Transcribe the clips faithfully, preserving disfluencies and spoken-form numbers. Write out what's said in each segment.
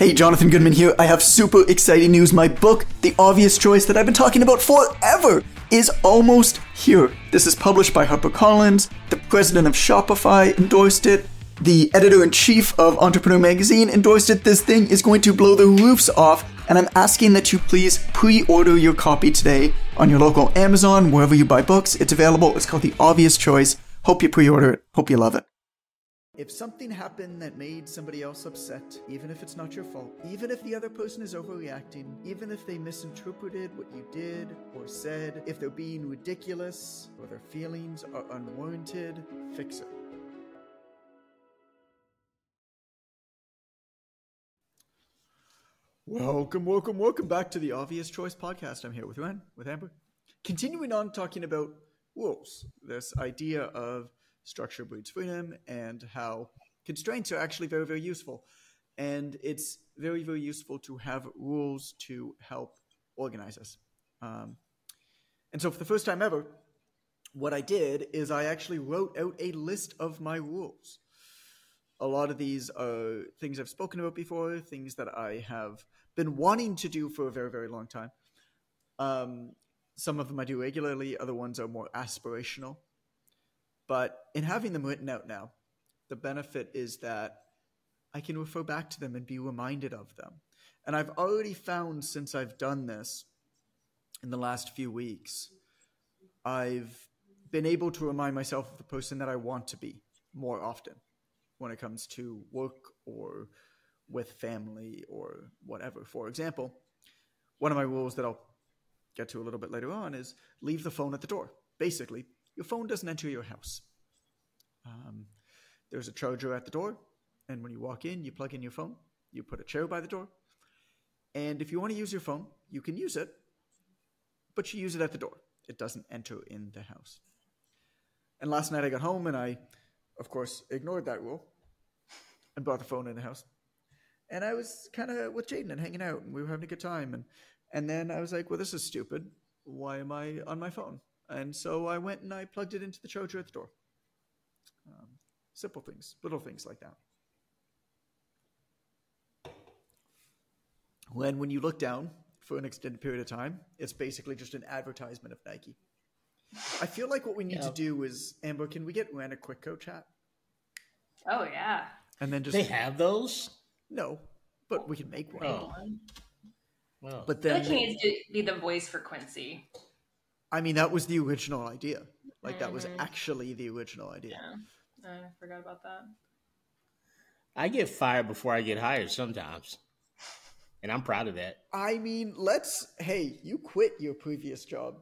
Hey, Jonathan Goodman here. I have super exciting news. My book, The Obvious Choice, that I've been talking about forever, is almost here. This is published by HarperCollins. The president of Shopify endorsed it. The editor-in-chief of Entrepreneur Magazine endorsed it. This thing is going to blow the roofs off, and I'm asking that you please pre-order your copy today on your local Amazon, wherever you buy books. It's available. It's called The Obvious Choice. Hope you pre-order it. Hope you love it. If something happened that made somebody else upset, even if it's not your fault, even if the other person is overreacting, even if they misinterpreted what you did or said, if they're being ridiculous or their feelings are unwarranted, fix it. Welcome, welcome, welcome back to the Obvious Choice podcast. I'm here with Ren, with Amber. Continuing on talking about rules, this idea of structure breeds freedom and how constraints are actually very, very useful. And it's very, very useful to have rules to help organize us. Um, and so for the first time ever, what I did is I actually wrote out a list of my rules. A lot of these are things I've spoken about before, things that I have been wanting to do for a very, very long time. Um, some of them I do regularly, other ones are more aspirational. But in having them written out now, the benefit is that I can refer back to them and be reminded of them. And I've already found since I've done this in the last few weeks, I've been able to remind myself of the person that I want to be more often when it comes to work or with family or whatever. For example, one of my rules that I'll get to a little bit later on is leave the phone at the door. Basically, your phone doesn't enter your house. Um, there's a charger at the door, and when you walk in, you plug in your phone, you put a chair by the door, and if you want to use your phone, you can use it, but you use it at the door. It doesn't enter in the house. And last night I got home, and I, of course, ignored that rule and brought the phone in the house. And I was kind of with Jaden and hanging out, and we were having a good time. And, and then I was like, well, this is stupid. Why am I on my phone? And so I went and I plugged it into the charger at the door. Um, simple things, little things like that. When, when you look down for an extended period of time, it's basically just an advertisement of Nike. I feel like what we need yeah. to do is, Amber, can we get Ren a quick code chat? Oh, yeah. And then just They have those? No, but we can make one. Oh. Well, but then I feel like he needs to be the voice for Quincy. I mean, that was the original idea. Like, mm-hmm. that was actually the original idea. Yeah, I forgot about that. I get fired before I get hired sometimes. And I'm proud of that. I mean, let's, hey, you quit your previous job.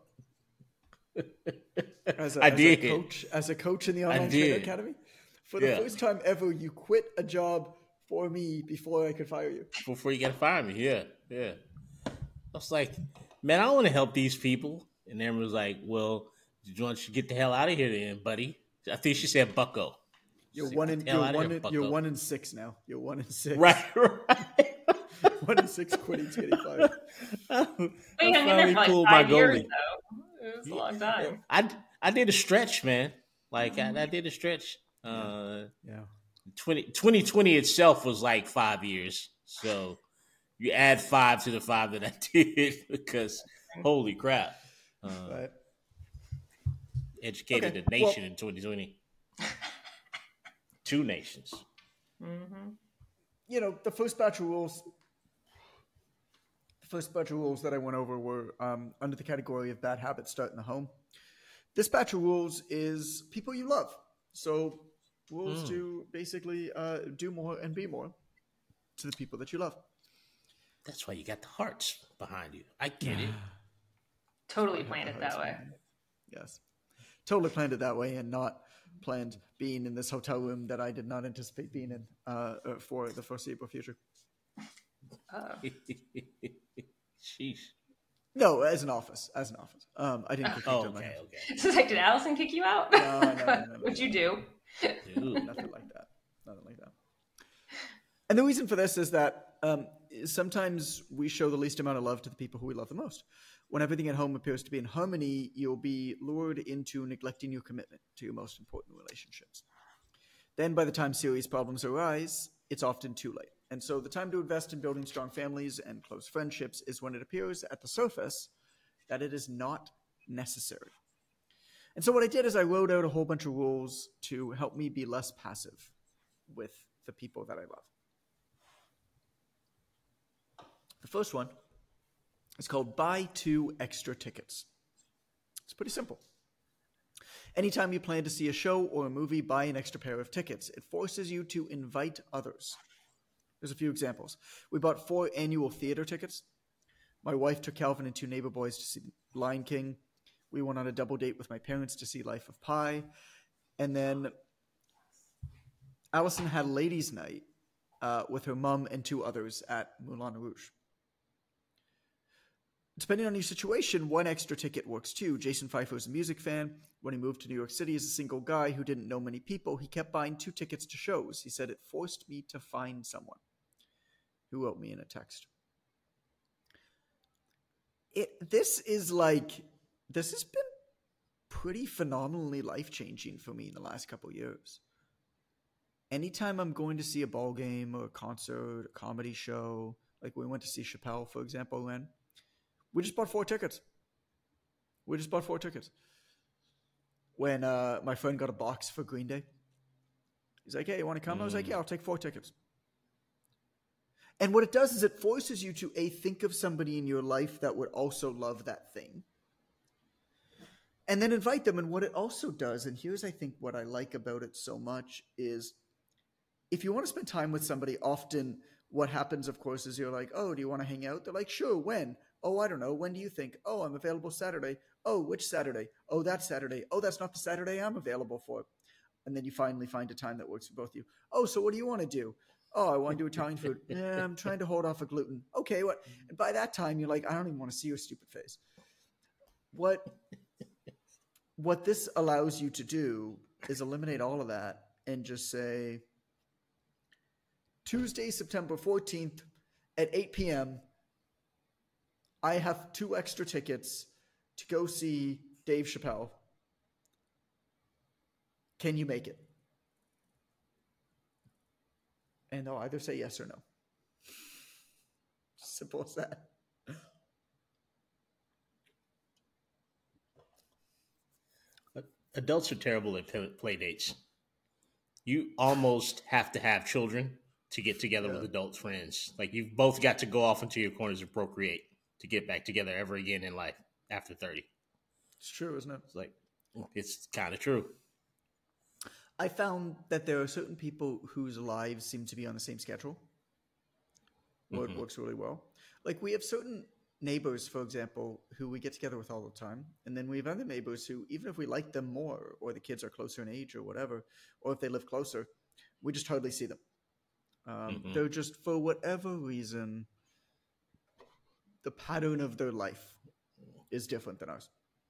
As a, I as did. A coach, as a coach in the Online Trainer Academy. For the yeah. first time ever, you quit a job for me before I could fire you. Before you got to fire me, yeah, yeah. I was like, man, I don't want to help these people. And Amber was like, well, you want to get the hell out of here then, buddy. I think she said bucko. You're like, one in you're one in, you're one in six now. You're one in six. Right, right. one in six quitting to getting fired. I hung in there for like cool five years, though. It was a long time. I, I did a stretch, man. Like, mm-hmm. I, I did a stretch. Uh, yeah. twenty, twenty twenty itself was like five years. So you add five to the five that I did because holy crap. Uh, right. Educated okay. a nation well, in twenty twenty. Two nations. Mm-hmm. You know, the first batch of rules, the first batch of rules that I went over were um, under the category of bad habits start in the home. This batch of rules is people you love. So rules mm. to basically uh, do more and be more to the people that you love. That's why you got the hearts behind you. I get it. Totally planned it that way. Yes. Totally planned it that way and not planned being in this hotel room that I did not anticipate being in uh, for the foreseeable future. Oh. Sheesh. No, as an office. As an office. Um, I didn't kick oh, you out. Okay, okay. So, like, did Allison kick you out? No, no, no, no, no. What'd you do? Dude, nothing like that. Nothing like that. And the reason for this is that um, sometimes we show the least amount of love to the people who we love the most. When everything at home appears to be in harmony, you'll be lured into neglecting your commitment to your most important relationships. Then by the time serious problems arise, it's often too late. And so the time to invest in building strong families and close friendships is when it appears at the surface that it is not necessary. And so what I did is I wrote out a whole bunch of rules to help me be less passive with the people that I love. The first one is called buy two extra tickets. It's pretty simple. Anytime you plan to see a show or a movie, buy an extra pair of tickets. It forces you to invite others. There's a few examples. We bought four annual theater tickets. My wife took Calvin and two neighbor boys to see Lion King. We went on a double date with my parents to see Life of Pi. And then Allison had ladies' night uh, with her mom and two others at Moulin Rouge. Depending on your situation, one extra ticket works too. Jason Pfeiffer is a music fan. When he moved to New York City as a single guy who didn't know many people, he kept buying two tickets to shows. He said, it forced me to find someone. Who wrote me in a text? It. This is like, this has been pretty phenomenally life-changing for me in the last couple of years. Anytime I'm going to see a ball game or a concert, a comedy show, like we went to see Chappelle, for example, when we just bought four tickets. We just bought four tickets. When uh, my friend got a box for Green Day, he's like, hey, you want to come? Mm. I was like, yeah, I'll take four tickets. And what it does is it forces you to, A, think of somebody in your life that would also love that thing. And then invite them. And what it also does, and here's, I think, what I like about it so much, is if you want to spend time with somebody, often what happens, of course, is you're like, oh, do you want to hang out? They're like, sure, when? Oh, I don't know. When do you think? Oh, I'm available Saturday. Oh, which Saturday? Oh, that Saturday. Oh, that's not the Saturday I'm available for. And then you finally find a time that works for both of you. Oh, so what do you want to do? Oh, I want to do Italian food. Yeah, I'm trying to hold off of gluten. Okay, what? And by that time, you're like, I don't even want to see your stupid face. What, what this allows you to do is eliminate all of that and just say, Tuesday, September fourteenth at eight p.m., I have two extra tickets to go see Dave Chappelle. Can you make it? And they'll either say yes or no. Simple as that. Adults are terrible at play dates. You almost have to have children to get together yeah. with adult friends. Like, you've both got to go off into your corners and procreate to get back together ever again in life after thirty. It's true, isn't it? It's like, it's kind of true. I found that there are certain people whose lives seem to be on the same schedule. Well, mm-hmm. It works really well. Like, we have certain neighbors, for example, who we get together with all the time. And then we have other neighbors who, even if we like them more, or the kids are closer in age or whatever, or if they live closer, we just hardly see them. Um, mm-hmm. They're just, for whatever reason, the pattern of their life is different than ours.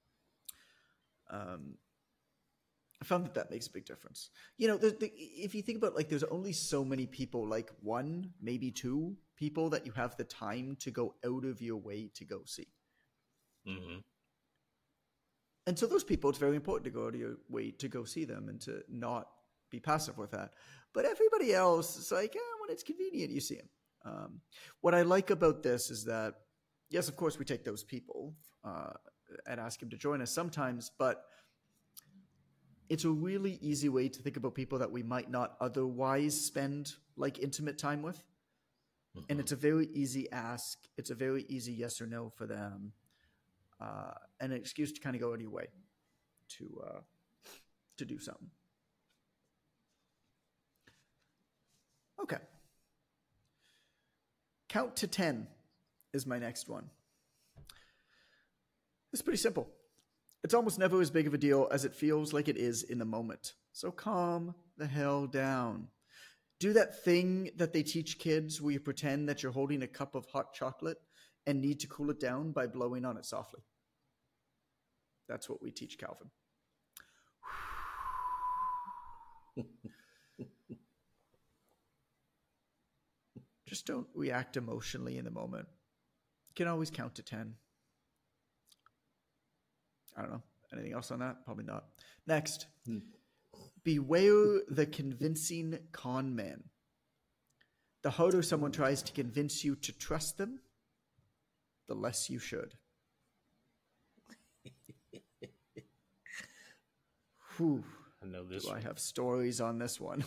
Um, I found that that makes a big difference. You know, the, the, if you think about, like, there's only so many people, like one, maybe two people that you have the time to go out of your way to go see. Mm-hmm. And so those people, it's very important to go out of your way to go see them and to not be passive with that. But everybody else, it's like, yeah, when it's convenient, you see them. Um, what I like about this is that, yes, of course, we take those people uh, and ask them to join us sometimes, but it's a really easy way to think about people that we might not otherwise spend like intimate time with. Mm-hmm. And it's a very easy ask. It's a very easy yes or no for them. Uh, and an excuse to kind of go out of your way to, uh, to do something. Okay. Count to ten is my next one. It's pretty simple. It's almost never as big of a deal as it feels like it is in the moment. So calm the hell down. Do that thing that they teach kids where you pretend that you're holding a cup of hot chocolate and need to cool it down by blowing on it softly. That's what we teach Calvin. Just don't react emotionally in the moment. You can always count to ten. I don't know. Anything else on that? Probably not. Next. Hmm. Beware the convincing con man. The harder someone tries to convince you to trust them, the less you should. Whew. I know this. Do I one. have stories on this one?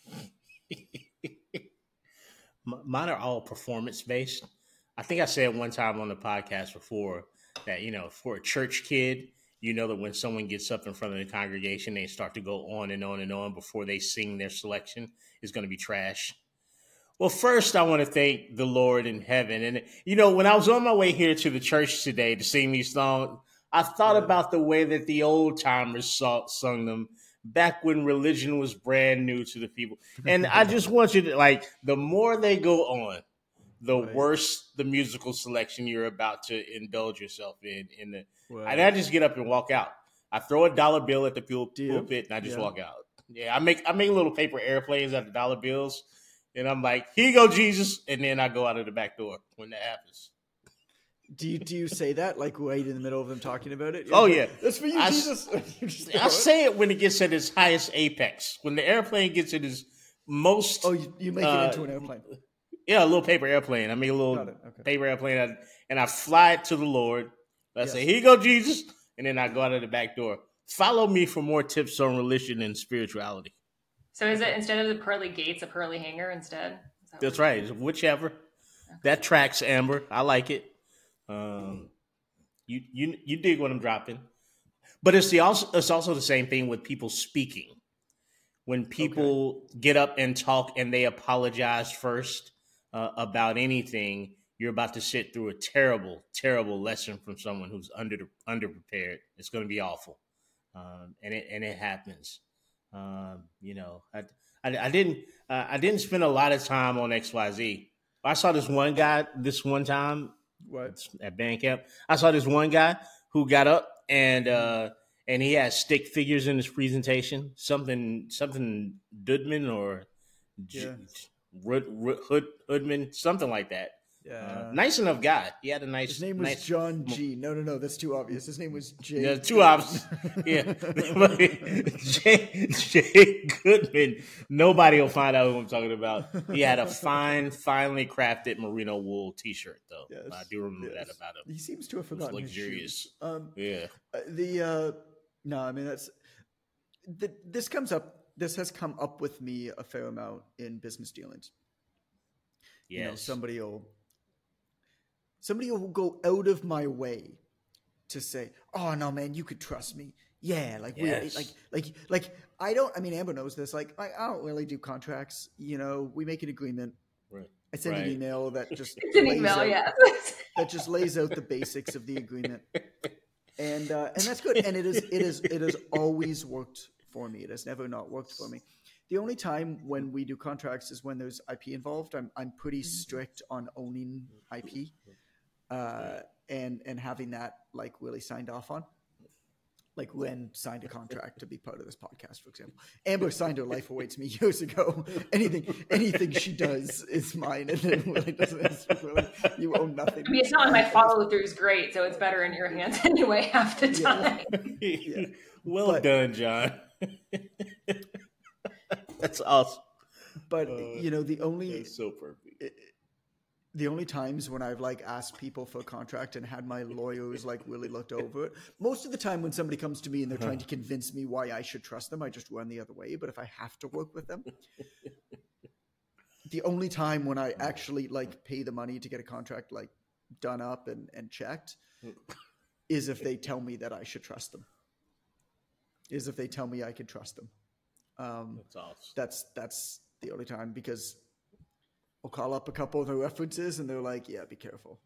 Mine are all performance based. I think I said one time on the podcast before that, you know, for a church kid, you know that when someone gets up in front of the congregation, they start to go on and on and on before they sing their selection is going to be trash. Well, first, I want to thank the Lord in heaven. And, you know, when I was on my way here to the church today to sing these songs, I thought Yeah. about the way that the old timers saw, sung them back when religion was brand new to the people. And I just want you to, like, the more they go on, the Right. worse the musical selection you're about to indulge yourself in. in the, Right. And I just get up and walk out. I throw a dollar bill at the pul- Do you? pulpit and I just Yeah. walk out. Yeah, I make I make little paper airplanes out of dollar bills. And I'm like, here you go, Jesus. And then I go out of the back door when that happens. Do you do you say that like right in the middle of them talking about it? Oh, You're yeah. like, that's for you, I, Jesus. You just throw I it? say it when it gets at its highest apex. When the airplane gets at its most. Oh, you, you make uh, it into an airplane. Yeah, a little paper airplane. I make a little Got it. Okay. paper airplane and I, and I fly it to the Lord. I Yes. say, here you go, Jesus. And then I go out of the back door. Follow me for more tips on religion and spirituality. So is it instead of the pearly gates, a pearly hanger instead? Is that That's what- right. Whichever. That tracks, Amber. I like it. Um, you you you dig what I'm dropping. But it's the also it's also the same thing with people speaking. When people get up and talk and they apologize first uh, about anything, you're about to sit through a terrible, terrible lesson from someone who's under underprepared. It's going to be awful, um, and it and it happens. Um, you know, I I, I didn't uh, I didn't spend a lot of time on X Y Z. I saw this one guy this one time What? at band camp. I saw this one guy who got up and uh, and he had stick figures in his presentation. Something something Dudman or J- Yeah. Rud, Rud, Hood, Hoodman, something like that. Yeah. Uh, nice enough guy. He had a nice. His name was nice, John G. No, no, no. That's too obvious. His name was Jay. Yeah, two ops. Yeah, Jay, Jay Goodman. Nobody will find out who I'm talking about. He had a fine, finely crafted merino wool T-shirt, though. Yes, I do remember yes. that about him. He seems to have It was forgotten his luxurious. shoes. Um, Yeah. uh, the uh, no, I mean that's the, this comes up. This has come up with me a fair amount in business dealings. Yes. You know, somebody will somebody will go out of my way to say, "Oh no, man, you could trust me." Yeah, like we Yes. like like like I don't. I mean, Amber knows this. Like I, I don't really do contracts. You know, we make an agreement. Right. I send Right. an email that just It's an lays email, out, yeah. that just lays out the basics of the agreement, and uh, and that's good. And it is it is it has always worked for me. It has never not worked for me. The only time when we do contracts is when there's I P involved. I'm I'm pretty strict on owning I P, uh, and and having that like really signed off on. Like Ren signed a contract to be part of this podcast, for example. Amber signed her life awaits me years ago. Anything anything she does is mine, and then really doesn't. It's really, you own nothing. I mean, it's not like my follow through is great, so it's better in your hands anyway half the Yeah. time. Yeah. Well But- done, John. That's awesome. But Uh, you know, the only That's so perfect. the only times when I've like asked people for a contract and had my lawyers like really looked over it, most of the time when somebody comes to me and they're trying to convince me why I should trust them, I just run the other way. But if I have to work with them, the only time when I actually like pay the money to get a contract like done up and, and checked is if they tell me that I should trust them. Is if they tell me I can trust them. Um, That's awesome. that's that's the only time, because I'll call up a couple of the references and they're like, yeah, be careful.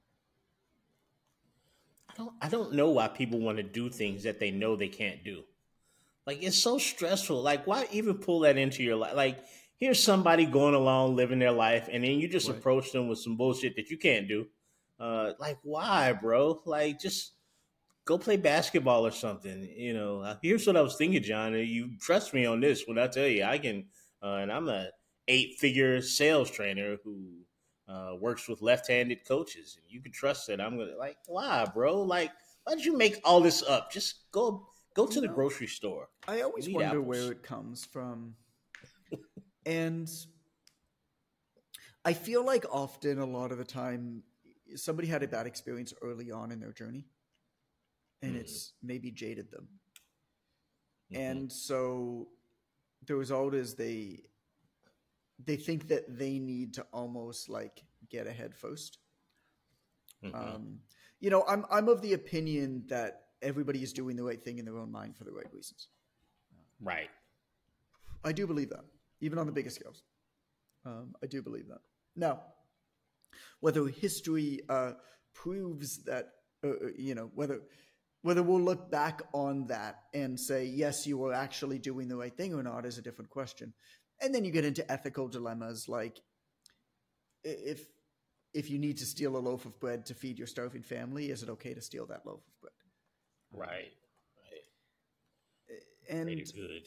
I don't I don't know why people want to do things that they know they can't do. Like, it's so stressful. Like, why even pull that into your life? Like, here's somebody going along living their life, and then you just Right. approach them with some bullshit that you can't do. Uh, like, why, bro? Like, just go play basketball or something. You know, Uh, here's what I was thinking, John. You trust me on this when I tell you I can. Uh, and I'm a eight-figure sales trainer who uh, works with left-handed coaches, and you can trust that I'm gonna. Like, why, bro? Like, why did you make all this up? Just go, go to the No. grocery store. I always Eat wonder apples. where it comes from. And I feel like often a lot of the time somebody had a bad experience early on in their journey and mm. it's maybe jaded them. Mm-hmm. And so the result is they they think that they need to almost like get ahead first. Mm-hmm. Um, you know, I'm I'm of the opinion that everybody is doing the right thing in their own mind for the right reasons. Right. I do believe that, even on the biggest scales. Um, I do believe that. Now, whether history uh, proves that, uh, you know, whether whether we'll look back on that and say, yes, you were actually doing the right thing or not is a different question. And then you get into ethical dilemmas like if if you need to steal a loaf of bread to feed your starving family, is it okay to steal that loaf of bread? Right. Right. And Pretty good.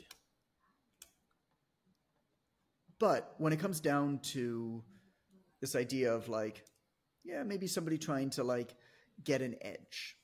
But when it comes down to this idea of like, yeah, maybe somebody trying to like get an edge.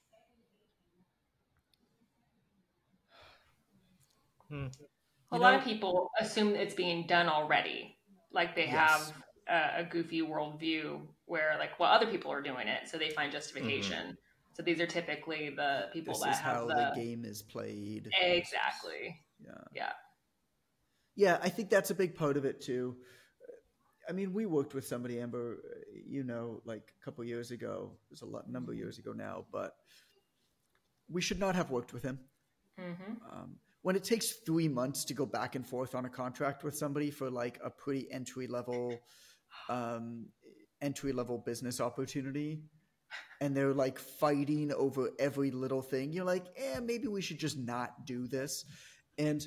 Hmm. A lot know, of people assume it's being done already. Like they yes. have a, a goofy worldview where like, well, other people are doing it, so they find justification. Mm-hmm. So these are typically the people this that is have how the... the game is played. Exactly. Yeah. Yeah. Yeah, I think that's a big part of it too. I mean, we worked with somebody, Amber, you know, like a couple years ago. It was a lot, number of years ago now, but we should not have worked with him. Mm-hmm. Um, when it takes three months to go back and forth on a contract with somebody for like a pretty entry level, um, entry level business opportunity, and they're like fighting over every little thing, you're like, eh, maybe we should just not do this. And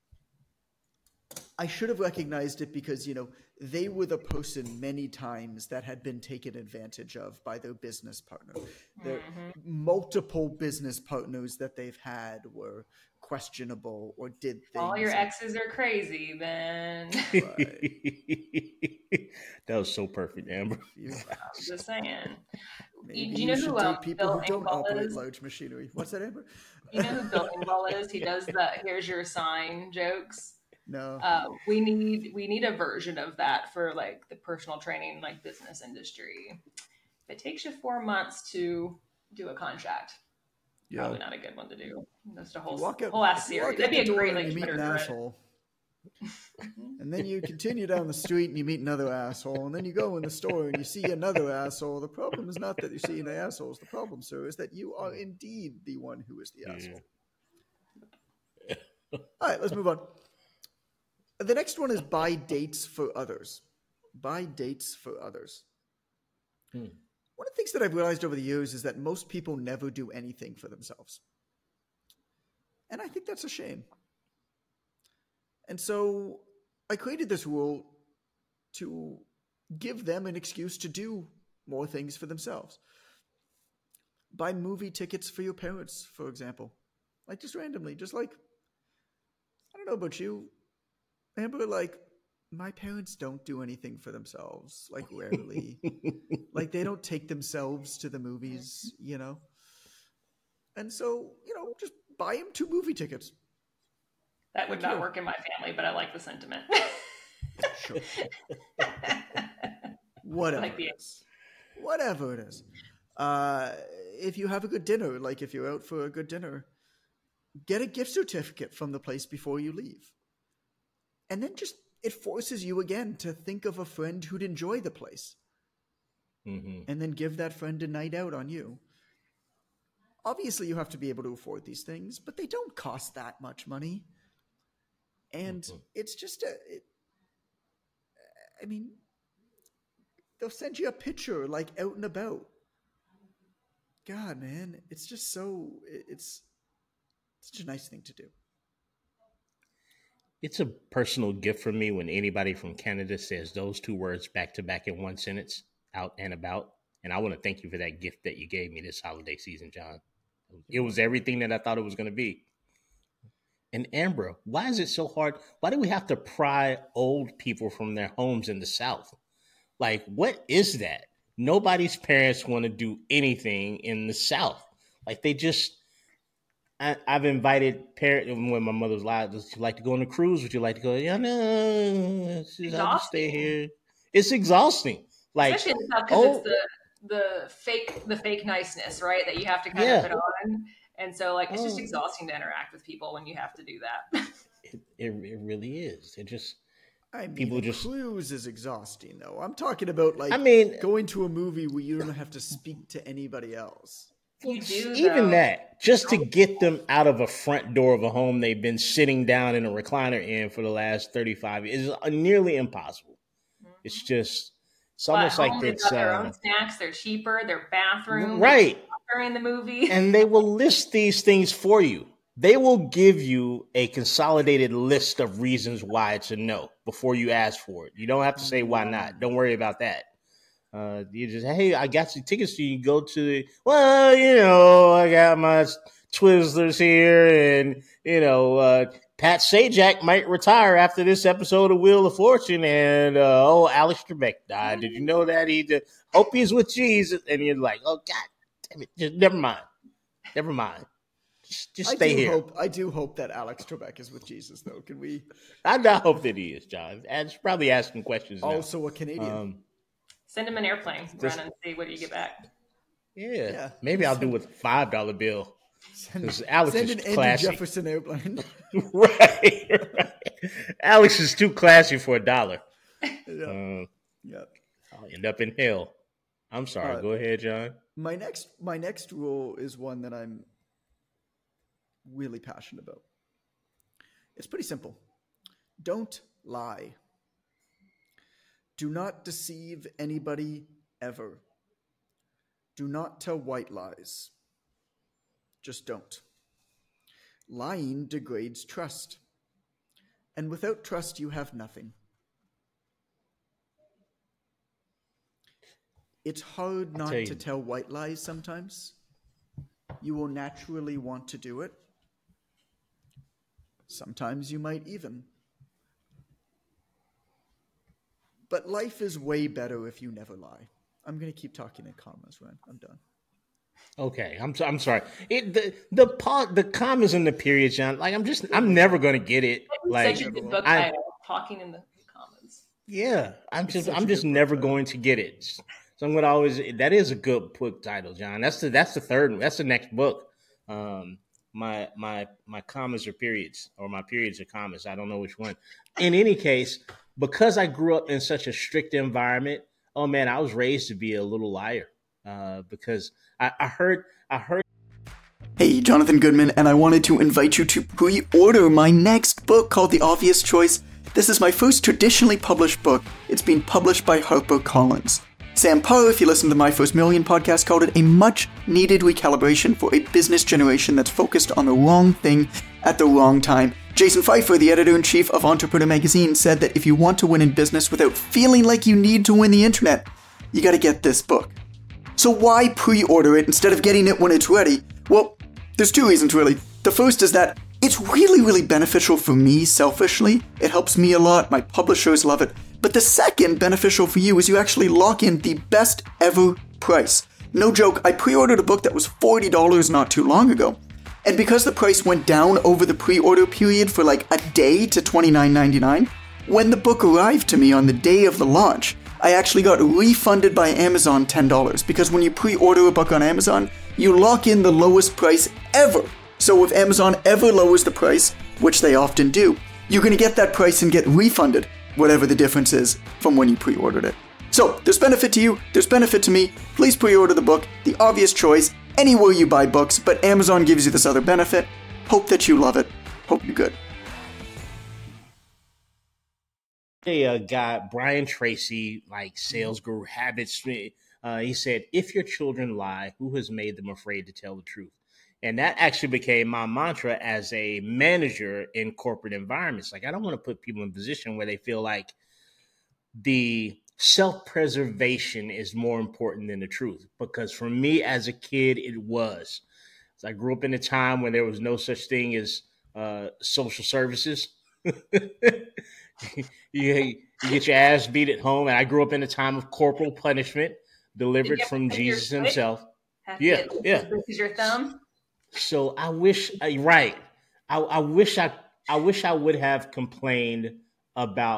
I should have recognized it because, you know, they were the person many times that had been taken advantage of by their business partner. Their mm-hmm. multiple business partners that they've had were questionable or did things. All your exes are crazy, then. Right. That was so perfect, Amber. I'm just saying. Maybe Do you, you know should who, date um, people Bill who don't Engvall operate is? large machinery. What's that, Amber? You know who Bill Engvall is? He does the "here's your sign" jokes. No. Uh, we need we need a version of that for like the personal training, like business industry. If it takes you four months to do a contract, yeah. probably not a good one to do. Just a whole out, whole ass series. That'd be a great like you meet an asshole. And then you continue down the street and you meet another asshole, and then you go in the store and you see another asshole. The problem is not that you're seeing the assholes. The problem, sir, is that you are indeed the one who is the asshole. Yeah. All right, let's move on. The next one is buy dates for others. Buy dates for others. Hmm. One of the things that I've realized over the years is that most people never do anything for themselves. And I think that's a shame. And so I created this rule to give them an excuse to do more things for themselves. Buy movie tickets for your parents, for example. Like just randomly, just like, I don't know about you, Amber, like my parents don't do anything for themselves, like rarely. Like they don't take themselves to the movies, you know? And so, you know, just buy them two movie tickets. That would like, not work in my family, but I like the sentiment. Sure. Whatever like the- it is. Whatever it is. Uh, if you have a good dinner, like if you're out for a good dinner, get a gift certificate from the place before you leave. And then just, it forces you again to think of a friend who'd enjoy the place. Mm-hmm. And then give that friend a night out on you. Obviously, you have to be able to afford these things, but they don't cost that much money. And mm-hmm. it's just a, it, I mean, they'll send you a picture like out and about. God, man, it's just so, it's such a nice thing to do. It's a personal gift for me when anybody from Canada says those two words back to back in one sentence, out and about. And I want to thank you for that gift that you gave me this holiday season, John. It was everything that I thought it was going to be. And Amber, why is it so hard? Why do we have to pry old people from their homes in the South? Like, what is that? Nobody's parents want to do anything in the South. Like, they just... I, I've invited parents when my mother's alive. Would you like to go on a cruise? Would you like to go? Yeah, no, I'll just stay here. It's exhausting. Like, especially because oh, it's the the fake the fake niceness, right? That you have to kind yeah. of put on, and so like it's Oh. just exhausting to interact with people when you have to do that. It, it, it really is. It just I mean, people a just cruise is exhausting, though. I'm talking about like I mean, going to a movie where you don't have to speak to anybody else. You do, even though. that, just to get them out of a front door of a home they've been sitting down in a recliner in for the last thirty-five years is nearly impossible. Mm-hmm. It's just, it's but almost like they've it's got their uh, own snacks. They're cheaper. Their bathroom, right during the movie, and they will list these things for you. They will give you a consolidated list of reasons why it's a no before you ask for it. You don't have to say why not. Don't worry about that. Uh, you just, hey, I got some tickets so you can go to the, well, you know, I got my Twizzlers here, and, you know, uh, Pat Sajak might retire after this episode of Wheel of Fortune, and, uh, oh, Alex Trebek died. Did you know that? He did, hope he's with Jesus. And you're like, oh, God damn it. Just never mind. Never mind. Just, just stay I do here. Hope, I do hope that Alex Trebek is with Jesus, though. Can we? I, I hope that he is, John. And it's probably asking questions now. Also a Canadian. Um, Send him an airplane, this, run and see what you get back. Yeah, yeah. Maybe I'll do with a five dollar bill. Send, Alex send is an classy. Andy Jefferson airplane. right, right. Alex is too classy for a dollar. Yeah. Um, yeah. I'll end up in hell. I'm sorry. Uh, Go ahead, John. My next, my next rule is one that I'm really passionate about. It's pretty simple. Don't lie. Do not deceive anybody ever. Do not tell white lies. Just don't. Lying degrades trust. And without trust, you have nothing. It's hard not to tell white lies sometimes. You will naturally want to do it. Sometimes you might even. But life is way better if you never lie. I'm going to keep talking in commas, Ryan. I'm done. Okay, I'm I'm sorry. It the the part the commas and the periods, John. Like I'm just I'm never going to get it. Like such a good book I, title, talking in the commas. Yeah, I'm just I'm just never going to get it. So I'm going to always. That is a good book title, John. That's the that's the third. That's the next book. Um, my my my commas are periods, or my periods are commas. I don't know which one. In any case. Because I grew up in such a strict environment, oh man, I was raised to be a little liar. Uh, because I, I heard, I heard. Hey, Jonathan Goodman, and I wanted to invite you to pre-order my next book called The Obvious Choice. This is my first traditionally published book. It's been published by HarperCollins. Sam Parr, if you listen to the My First Million podcast, called it a much-needed recalibration for a business generation that's focused on the wrong thing at the wrong time. Jason Pfeiffer, the editor-in-chief of Entrepreneur Magazine, said that if you want to win in business without feeling like you need to win the internet, you gotta get this book. So why pre-order it instead of getting it when it's ready? Well, there's two reasons really. The first is that it's really, really beneficial for me selfishly. It helps me a lot. My publishers love it. But the second beneficial for you is you actually lock in the best ever price. No joke, I pre-ordered a book that was forty dollars not too long ago. And because the price went down over the pre-order period for like a day to twenty-nine ninety-nine, when the book arrived to me on the day of the launch, I actually got refunded by Amazon ten dollars because when you pre-order a book on Amazon, you lock in the lowest price ever. So if Amazon ever lowers the price, which they often do, you're going to get that price and get refunded, whatever the difference is from when you pre-ordered it. So there's benefit to you, there's benefit to me. Please pre-order the book, The Obvious Choice, anywhere you buy books, but Amazon gives you this other benefit. Hope that you love it. Hope you're good. Hey, a guy, Brian Tracy, like Sales Guru Habits, uh, he said, if your children lie, who has made them afraid to tell the truth? And that actually became my mantra as a manager in corporate environments. Like, I don't want to put people in a position where they feel like the self-preservation is more important than the truth. Because for me as a kid, it was. So I grew up in a time when there was no such thing as uh, social services. you, you get your ass beat at home. And I grew up in a time of corporal punishment delivered from Jesus himself. Yeah, yeah. This is your thumb. So I wish, right. I, I wish I, I wish I would have complained about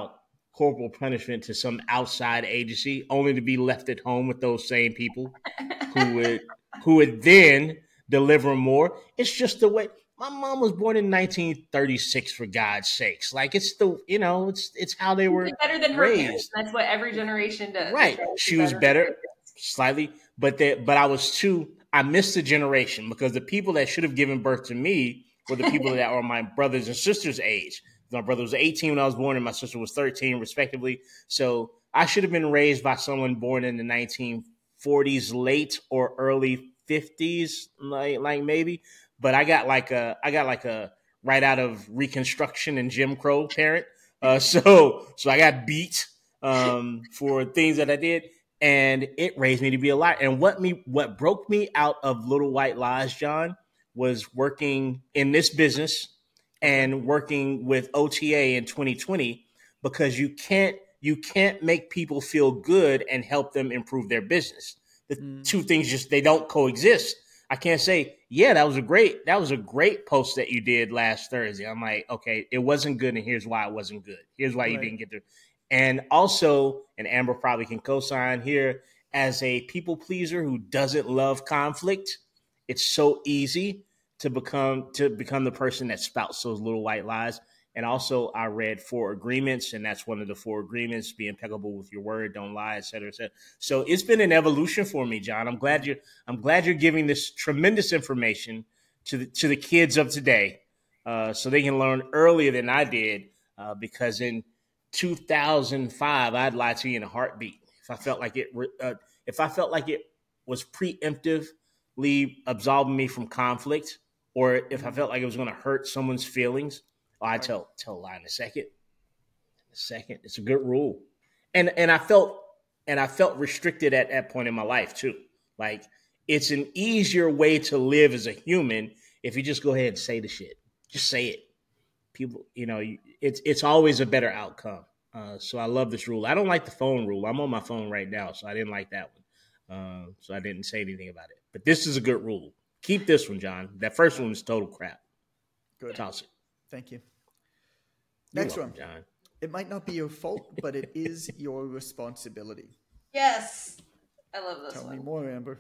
corporal punishment to some outside agency, only to be left at home with those same people who would who would then deliver more. It's just the way. My mom was born in nineteen thirty-six, for God's sakes. Like, it's the, you know, it's it's how they were better than her raised. parents. That's what every generation does. Right. She was better, slightly, but that, but I was too, I missed a generation because the people that should have given birth to me were the people that are my brothers and sisters' age. My brother was eighteen when I was born, and my sister was thirteen, respectively. So I should have been raised by someone born in the nineteen forties, late or early fifties, like, like maybe. But I got like a, I got like a right out of Reconstruction and Jim Crow parent. Uh, so, so I got beat um, for things that I did, and it raised me to be a liar. And what me, what broke me out of Little White Lies, John, was working in this business and working with O T A in twenty twenty, because you can't, you can't make people feel good and help them improve their business. The mm. two things just, they don't coexist. I can't say, yeah, that was a great, that was a great post that you did last Thursday. I'm like, okay, it wasn't good, and here's why it wasn't good. Here's why right. you didn't get there. And also, and Amber probably can co-sign here, as a people pleaser who doesn't love conflict, it's so easy to become to become the person that spouts those little white lies. And also, I read Four Agreements, and that's one of the four agreements: be impeccable with your word, don't lie, et cetera, et cetera. So it's been an evolution for me, John. I'm glad you're I'm glad you're giving this tremendous information to the, to the kids of today, uh, so they can learn earlier than I did. Uh, because in two thousand five, I'd lie to you in a heartbeat if I felt like it. Uh, if I felt like it was preemptively absolving me from conflict, or if I felt like it was going to hurt someone's feelings. Oh, I tell tell a lie in a second. In a second. It's a good rule. And and I felt and I felt restricted at that point in my life too. Like, it's an easier way to live as a human if you just go ahead and say the shit. Just say it. People, you know, it's it's always a better outcome. Uh, so I love this rule. I don't like the phone rule. I'm on my phone right now, so I didn't like that one. Uh, so I didn't say anything about it. But this is a good rule. Keep this one, John. That first one is total crap. Good. Toss it. Thank you. Next welcome, one. John. It might not be your fault, but it is your responsibility. Yes. I love this Tell one. me more, Amber.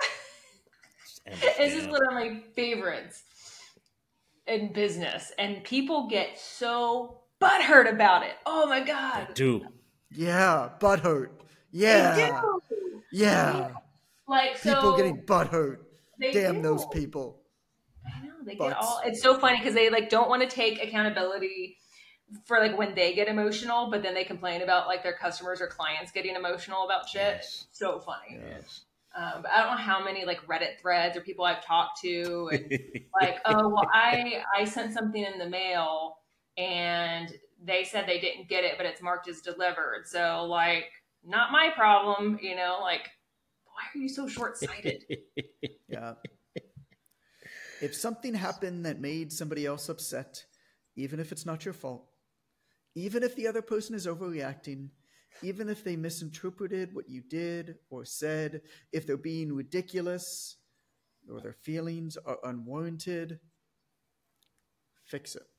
This is one of my favorites in business, and people get so butthurt about it. Oh my God. They do. Yeah, butthurt. Yeah. They do. Yeah. Like, so. People getting butthurt. Damn do. those people. I know, they Butts. get all, it's so funny because they like don't want to take accountability for like when they get emotional, but then they complain about like their customers or clients getting emotional about shit. Yes. So funny. Yes. Um, but I don't know how many like Reddit threads or people I've talked to, and like, oh well, I I sent something in the mail and they said they didn't get it, but it's marked as delivered. So like, not my problem, you know. Like, why are you so short-sighted? Yeah. If something happened that made somebody else upset, even if it's not your fault, even if the other person is overreacting, even if they misinterpreted what you did or said, if they're being ridiculous or their feelings are unwarranted, fix it.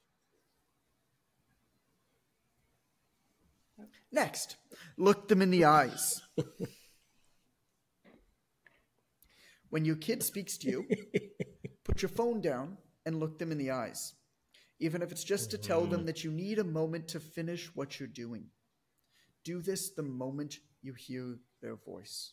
Next, look them in the eyes. When your kid speaks to you, put your phone down and look them in the eyes, even if it's just to tell them that you need a moment to finish what you're doing. Do this the moment you hear their voice.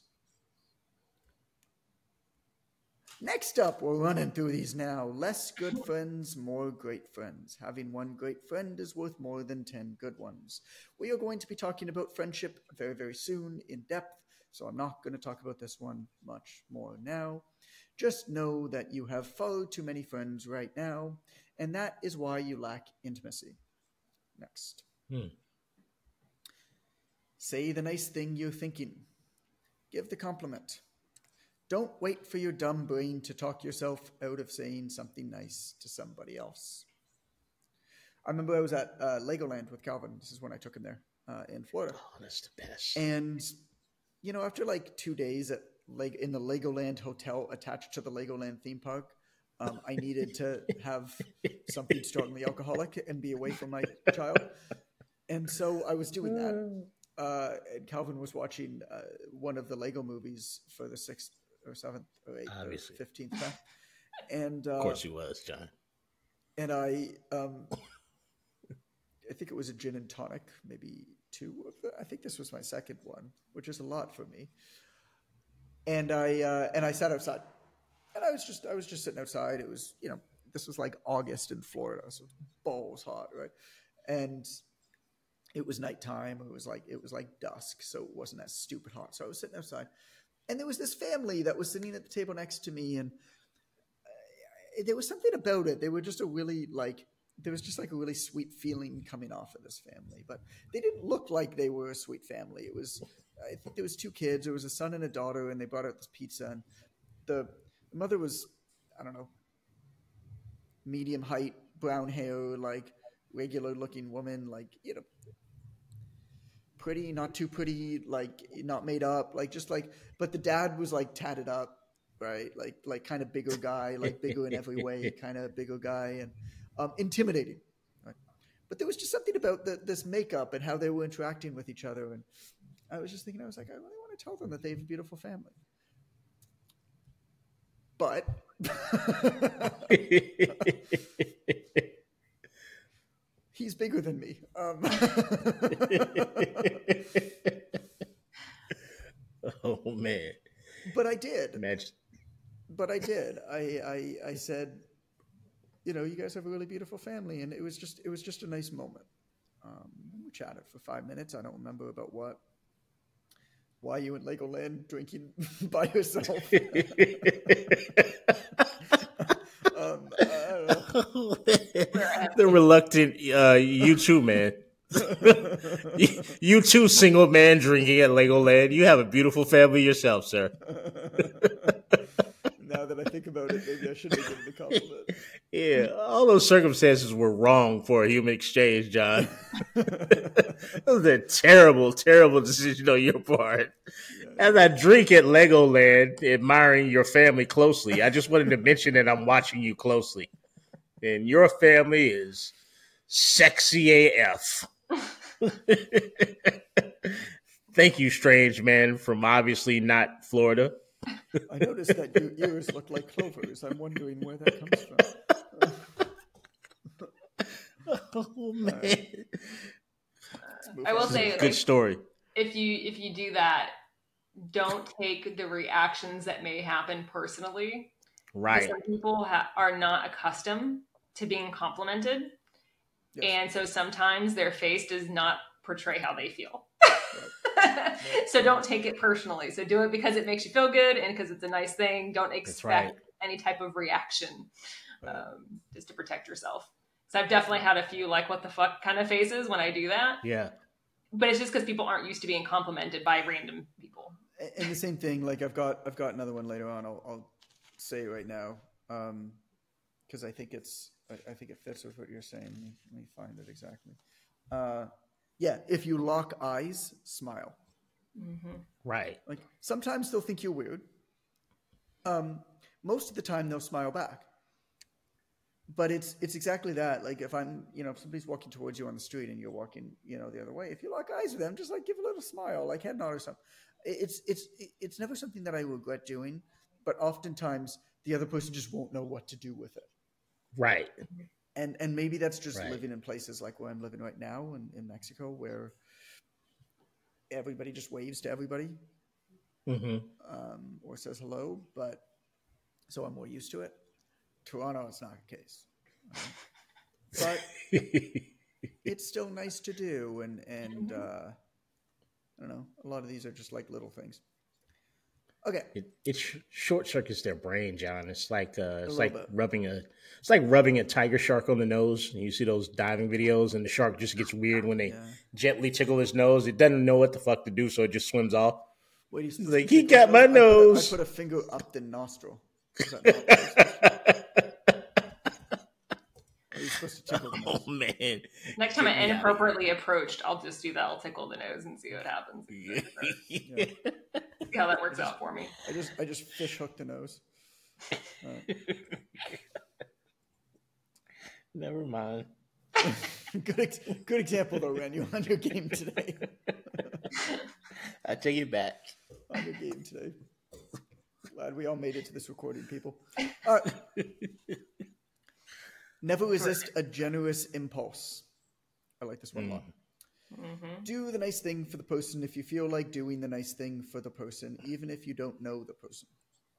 Next up, we're running through these now. Less good friends, more great friends. Having one great friend is worth more than ten good ones. We are going to be talking about friendship very, very soon in depth, so I'm not going to talk about this one much more now. Just know that you have far too many friends right now, and that is why you lack intimacy. Next. Hmm. Say the nice thing you're thinking. Give the compliment. Don't wait for your dumb brain to talk yourself out of saying something nice to somebody else. I remember I was at uh, Legoland with Calvin. This is when I took him there uh, in Florida. Oh, that's the best. And, you know, after like two days at Leg- in the Legoland hotel attached to the Legoland theme park, um, I needed to have something strongly alcoholic and be away from my child. And so I was doing that. Uh, and Calvin was watching uh, one of the Lego movies for the sixth or seventh or eighth Obviously. or fifteenth time. And uh, of course he was, John. And I, um, I think it was a gin and tonic, maybe two of the. I think this was my second one, which is a lot for me. And I uh, and I sat outside, and I was just I was just sitting outside. It was you know this was like August in Florida, so balls hot, right? And it was nighttime. It was like it was like dusk, so it wasn't that stupid hot. So I was sitting outside, and there was this family that was sitting at the table next to me, and uh, there was something about it. They were just a really like there was just like a really sweet feeling coming off of this family, but they didn't look like they were a sweet family. It was I think there was two kids. There was a son and a daughter, and they brought out this pizza, and the, the mother was I don't know medium height, brown hair, like regular looking woman, like you know. Pretty, not too pretty, like not made up, like just like, but the dad was like tatted up, right? Like, like kind of bigger guy, like bigger in every way, kind of bigger guy and um, intimidating. Right? But there was just something about the, this makeup and how they were interacting with each other. And I was just thinking, I was like, I really want to tell them that they have a beautiful family. But he's bigger than me. Um. Oh man! But I did. Imagine. But I did. I, I I said, you know, you guys have a really beautiful family, and it was just it was just a nice moment. Um, we chatted for five minutes. I don't remember about what. Why you in Legoland drinking by yourself? um, the reluctant, uh, you too, man. you, you too, single man drinking at Legoland. You have a beautiful family yourself, sir. Now that I think about it, maybe I should have given the compliment. Yeah, all those circumstances were wrong for a human exchange, John. That was a terrible, terrible decision on your part. As I drink at Legoland, admiring your family closely, I just wanted to mention that I'm watching you closely. And your family is sexy A F. Thank you, strange man from obviously not Florida. I noticed that your ears look like clovers. I'm wondering where that comes from. Oh man! I will say, good like, story. If you if you do that, don't take the reactions that may happen personally. Right. Some people ha- are not accustomed to being complimented, yes. And so sometimes their face does not portray how they feel. Right. So don't take it personally. So do it because it makes you feel good and because it's a nice thing. Don't expect right. any type of reaction, right. um, just to protect yourself. So I've definitely had a few like what the fuck kind of faces when I do that. Yeah. But it's just because people aren't used to being complimented by random people. And the same thing, like I've got I've got another one later on. I'll, I'll say it right now because um, I think it's I, I think it fits with what you're saying. Let me, let me find it exactly. Uh, yeah, if you lock eyes, smile. Mm-hmm. Right. Like sometimes they'll think you're weird. Um, most of the time they'll smile back. But it's it's exactly that. Like if I'm, you know, if somebody's walking towards you on the street and you're walking, you know, the other way, if you lock eyes with them, just like give a little smile, like head nod or something. It's it's it's never something that I regret doing, but oftentimes the other person just won't know what to do with it. Right. And and maybe that's just right. living in places like where I'm living right now in, in Mexico, where everybody just waves to everybody, mm-hmm. um, or says hello. But so I'm more used to it. Toronto, it's not the case, um, but it's still nice to do. And and uh, I don't know, a lot of these are just like little things. Okay, it, it sh- short circuits their brain, John. It's like uh, it's like bit. rubbing a it's like rubbing a tiger shark on the nose. And you see those diving videos, and the shark just gets weird when they yeah. gently tickle his nose. It doesn't know what the fuck to do, so it just swims off. Wait, he's like he got my nose. I put, a, I put a finger up the nostril. Is that supposed to tickle the nose? Oh man! Next time I'm inappropriately approached, I'll just do that. I'll tickle the nose and see what happens. Yeah. Yeah. See how that works just, out for me. I just I just fish hook the nose. Right. Never mind. good, ex- good example though, Ren. You're on your game today. I take it back. On your game today. Glad we all made it to this recording, people. All right. Never resist a generous impulse. I like this one mm. a lot. Mm-hmm. Do the nice thing for the person if you feel like doing the nice thing for the person, even if you don't know the person.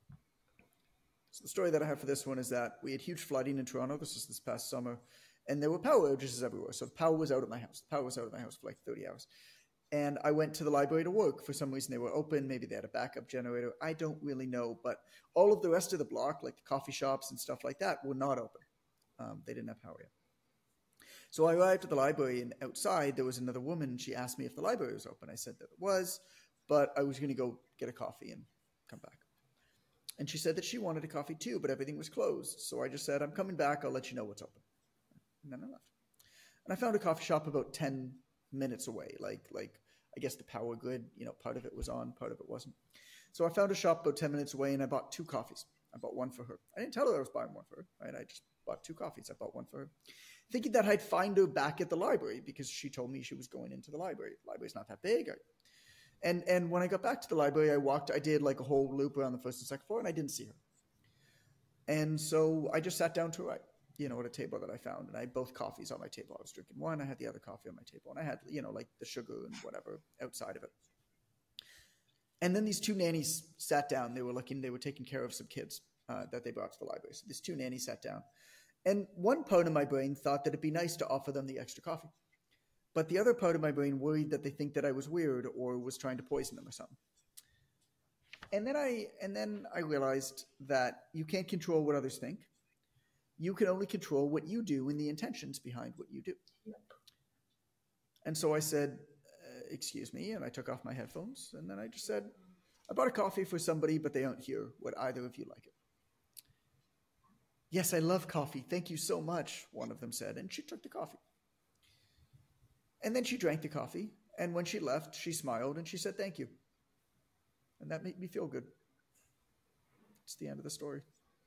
So the story that I have for this one is that we had huge flooding in Toronto. This was this past summer. And there were power outages everywhere. So the power was out at my house. The power was out at my house for like thirty hours. And I went to the library to work. For some reason, they were open. Maybe they had a backup generator. I don't really know. But all of the rest of the block, like the coffee shops and stuff like that, were not open. Um, they didn't have power yet. So I arrived at the library, and outside there was another woman. She asked me if the library was open. I said that it was, but I was going to go get a coffee and come back. And she said that she wanted a coffee too, but everything was closed. So I just said, I'm coming back. I'll let you know what's open. And then I left. And I found a coffee shop about ten minutes away. Like, like I guess the power grid, you know, part of it was on, part of it wasn't. So I found a shop about ten minutes away, and I bought two coffees. I bought one for her. I didn't tell her I was buying one for her, right? I just bought two coffees. I bought one for her, thinking that I'd find her back at the library because she told me she was going into the library. The library's not that big. I, and and when I got back to the library, I walked, I did like a whole loop around the first and second floor, and I didn't see her. And so I just sat down to write, you know, at a table that I found, and I had both coffees on my table. I was drinking one, I had the other coffee on my table, and I had, you know, like the sugar and whatever outside of it. And then these two nannies sat down. They were looking, they were taking care of some kids uh, that they brought to the library. So these two nannies sat down. And one part of my brain thought that it'd be nice to offer them the extra coffee. But the other part of my brain worried that they think that I was weird or was trying to poison them or something. And then I and then I realized that you can't control what others think. You can only control what you do and the intentions behind what you do. Yep. And so I said, uh, excuse me, and I took off my headphones, and then I just said, I bought a coffee for somebody, but they aren't here. Would either of you like it? Yes, I love coffee. Thank you so much, one of them said, and she took the coffee. And then she drank the coffee, and when she left, she smiled, and she said, thank you. And that made me feel good. It's the end of the story.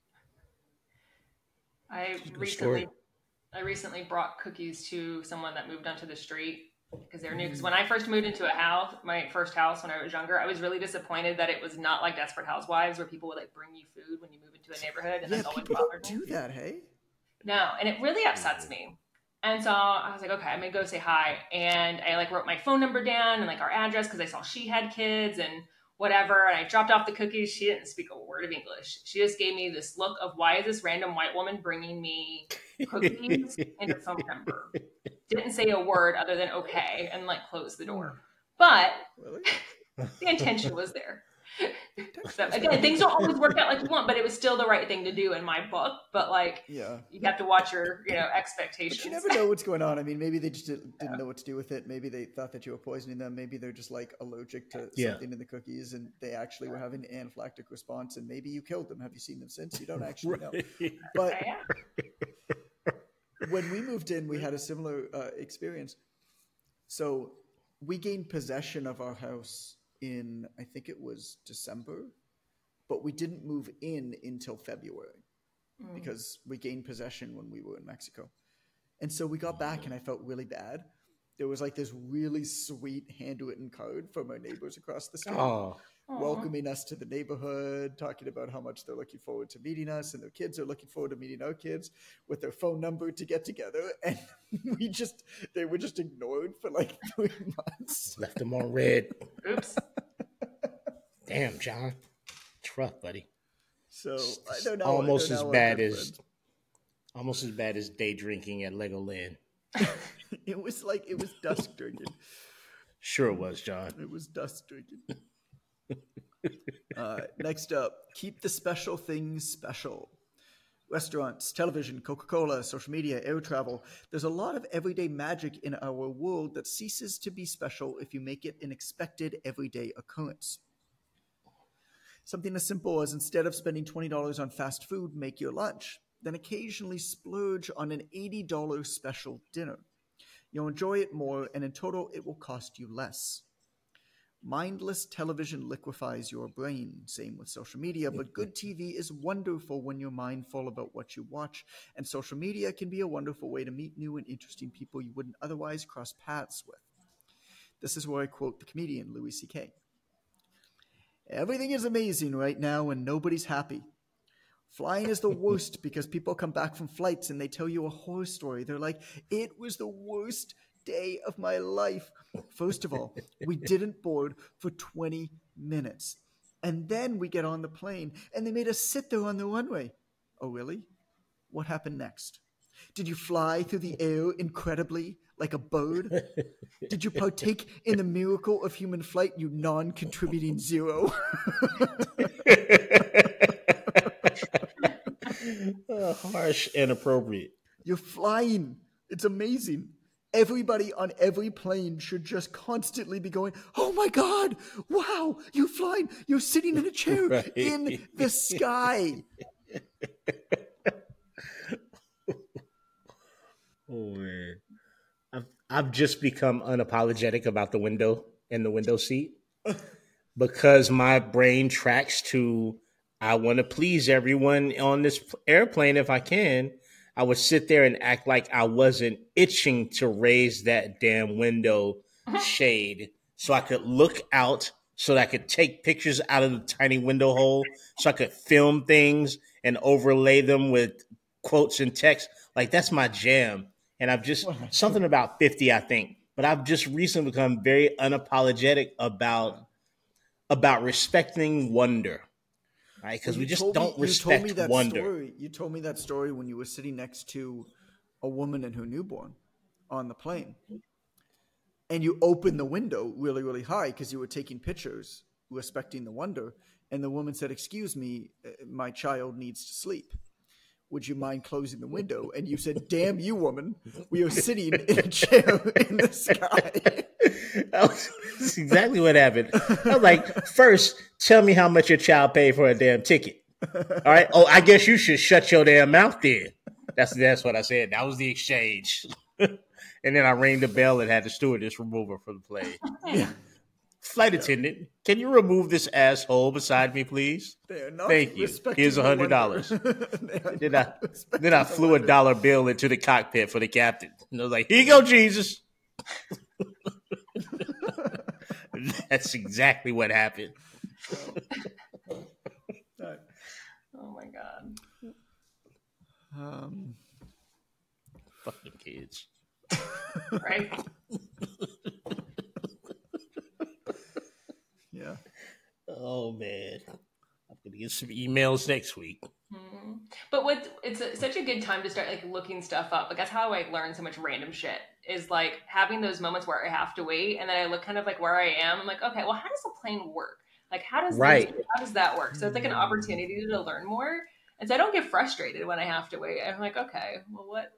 I recently, I recently brought cookies to someone that moved onto the street because they're new. Because when I first moved into a house, my first house when I was younger, I was really disappointed that it was not like Desperate Housewives where people would like bring you food when you move into a neighborhood, and yeah, that's always people bothered don't me. do that, hey? No, and it really upsets me. And so I was like, okay, I'm gonna go say hi, and I like wrote my phone number down and like our address because I saw she had kids and whatever. And I dropped off the cookies. She didn't speak a word of English. She just gave me this look of, why is this random white woman bringing me cookies and her phone number? Didn't say a word other than okay, and like closed the door. But really? The intention was there. So again, things don't always work out like you want, but it was still the right thing to do in my book. But like, yeah, you have to watch your, you know, expectations. But you never know what's going on. I mean, maybe they just didn't, didn't yeah. know what to do with it. Maybe they thought that you were poisoning them. Maybe they're just like allergic to yeah. something in the cookies, and they actually were having an anaphylactic response. And maybe you killed them. Have you seen them since? You don't actually right. know. But when we moved in, we had a similar uh, experience. So we gained possession of our house in, I think it was December, but we didn't move in until February mm. because we gained possession when we were in Mexico. And so we got back and I felt really bad. There was like this really sweet handwritten card from our neighbors across the street, oh. welcoming us to the neighborhood, talking about how much they're looking forward to meeting us, and their kids are looking forward to meeting our kids, with their phone number to get together. And we just, they were just ignored for like three months. Left them on red. Oops. Damn, John. It's rough, buddy. So I don't know. Almost don't as know bad as, friend. almost as bad as day drinking at Legoland. It was like, it was dusk drinking. Sure it was, John. It was dusk drinking. uh, next up, keep the special things special. Restaurants, television, Coca-Cola, social media, air travel. There's a lot of everyday magic in our world that ceases to be special if you make it an expected everyday occurrence. Something as simple as, instead of spending twenty dollars on fast food, make your lunch. Then occasionally splurge on an eighty dollars special dinner. You'll enjoy it more, and in total, it will cost you less. Mindless television liquefies your brain. Same with social media, but good T V is wonderful when you're mindful about what you watch, and social media can be a wonderful way to meet new and interesting people you wouldn't otherwise cross paths with. This is where I quote the comedian Louis C K. Everything is amazing right now and nobody's happy. Flying is the worst because people come back from flights and they tell you a horror story. They're like, it was the worst day of my life. First of all, we didn't board for twenty minutes. And then we get on the plane and they made us sit there on the runway. Oh, really? What happened next? Did you fly through the air incredibly like a bird? Did you partake in the miracle of human flight, you non-contributing zero? uh, harsh and appropriate. You're flying. It's amazing. Everybody on every plane should just constantly be going, oh my God, wow, you're flying. You're sitting in a chair right. in the sky. Oh, man. I've, I've just become unapologetic about the window and the window seat because my brain tracks to, I want to please everyone on this airplane if I can. I would sit there and act like I wasn't itching to raise that damn window shade so I could look out, so that I could take pictures out of the tiny window hole, so I could film things and overlay them with quotes and text. Like, that's my jam. And I've just, something about fifty, I think, but I've just recently become very unapologetic about, about respecting wonder. Right, because we just don't me, respect you told me that wonder. Story. You told me that story when you were sitting next to a woman and her newborn on the plane, and you opened the window really, really high because you were taking pictures, respecting the wonder. And the woman said, "Excuse me, my child needs to sleep. Would you mind closing the window?" And you said, "Damn you, woman! We are sitting in a chair in the sky." That's exactly what happened. I was like, first, tell me how much your child paid for a damn ticket. All right. Oh, I guess you should shut your damn mouth then. That's that's what I said. That was the exchange. And then I rang the bell and had the stewardess remove her from the plane. Yeah. Flight attendant, can you remove this asshole beside me, please? Thank you. Here's a hundred dollars. Then I then I flew a dollar bill into the cockpit for the captain. And I was like, "Here you go, Jesus." That's exactly what happened. Oh my God. Um, Fucking kids. Right? Yeah. Oh, man. I'm going to get some emails next week. Mm-hmm. But what it's a, such a good time to start like looking stuff up. Like that's how I learn so much random shit. Is like having those moments where I have to wait, and then I look kind of like where I am. I'm like, okay, well, how does a plane work? Like, how does right? This, how does that work? So it's like an opportunity to learn more, and so I don't get frustrated when I have to wait. I'm like, okay, well, what?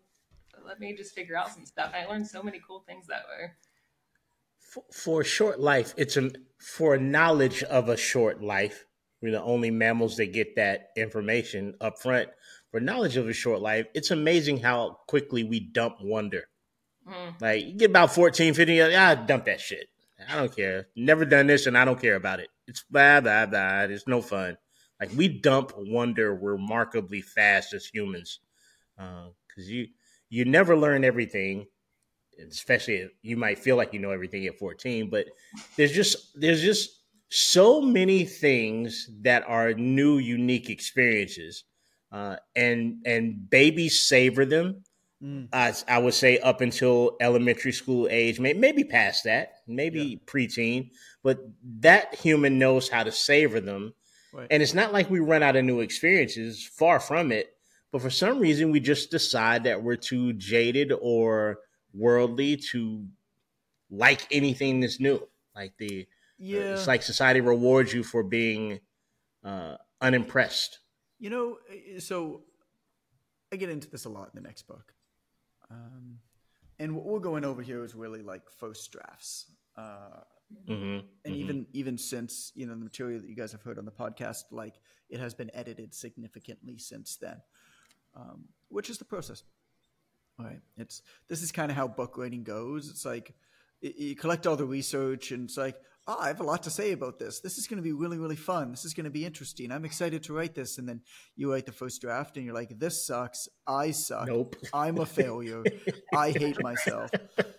Let me just figure out some stuff. I learned so many cool things that way. For, for a short life, it's a for knowledge of a short life. We're the only mammals that get that information up front. For knowledge of a short life, it's amazing how quickly we dump wonder. Mm. Like, you get about fourteen, fifteen years, ah, dump that shit. I don't care. Never done this and I don't care about it. It's blah, blah, blah. It's no fun. Like, we dump wonder remarkably fast as humans. Because uh, you, you never learn everything. Especially if you might feel like you know everything at fourteen, but there's just, there's just, so many things that are new, unique experiences, uh, and and babies savor them. Mm. Uh, I would say up until elementary school age, may, maybe past that, maybe yeah. preteen, but that human knows how to savor them. Right. And it's not like we run out of new experiences, far from it. But for some reason, we just decide that we're too jaded or worldly to like anything that's new, like the. Yeah. It's like society rewards you for being uh, unimpressed. You know, so I get into this a lot in the next book. Um, and what we're going over here is really like first drafts. Uh, mm-hmm. And mm-hmm. even even since, you know, the material that you guys have heard on the podcast, like it has been edited significantly since then, um, which is the process. All right. It's, this is kind of how book writing goes. It's like, you collect all the research and it's like, oh, I have a lot to say about this. This is going to be really, really fun. This is going to be interesting. I'm excited to write this. And then you write the first draft and you're like, this sucks. I suck. Nope. I'm a failure. I hate myself.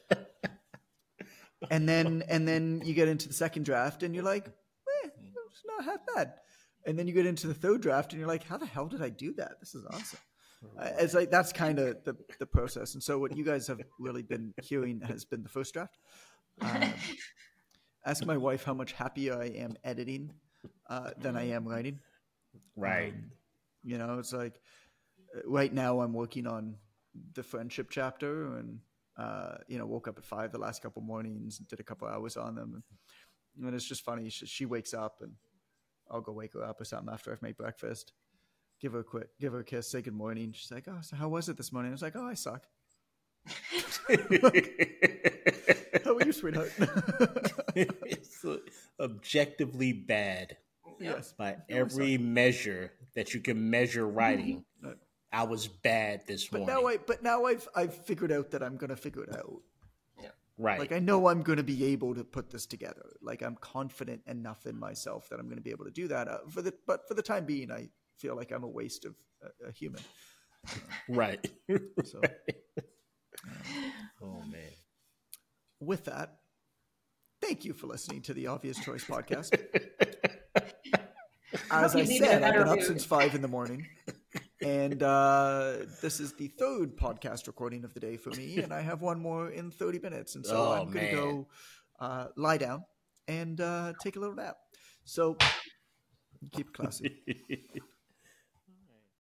And then and then you get into the second draft and you're like, eh, it's not half bad. And then you get into the third draft and you're like, how the hell did I do that? This is awesome. Uh, it's like that's kind of the, the process. And so what you guys have really been hearing has been the first draft. Um, ask my wife how much happier I am editing uh, than I am writing. Right. Um, you know, it's like right now I'm working on the friendship chapter and, uh, you know, woke up at five the last couple mornings and did a couple hours on them. And, and it's just funny. She, she wakes up and I'll go wake her up or something after I've made breakfast. Give her a quick, give her a kiss, say good morning. She's like, oh, so how was it this morning? I was like, oh, I suck. How are you, sweetheart? It's objectively bad. Yes. By every measure that you can measure writing, right. I was bad this but morning. Now I, but now I've I've figured out that I'm going to figure it out. Yeah. Right. Like I know I'm going to be able to put this together. Like I'm confident enough in myself that I'm going to be able to do that. Uh, for the but for the time being, I feel like I'm a waste of a, a human. Right. So, right. Um, oh man. With that, thank you for listening to the Obvious Choice podcast. As I said, I've been up since five in the morning. And uh, this is the third podcast recording of the day for me. And I have one more in thirty minutes. And so oh, I'm going to go uh, lie down and uh, take a little nap. So keep it classy.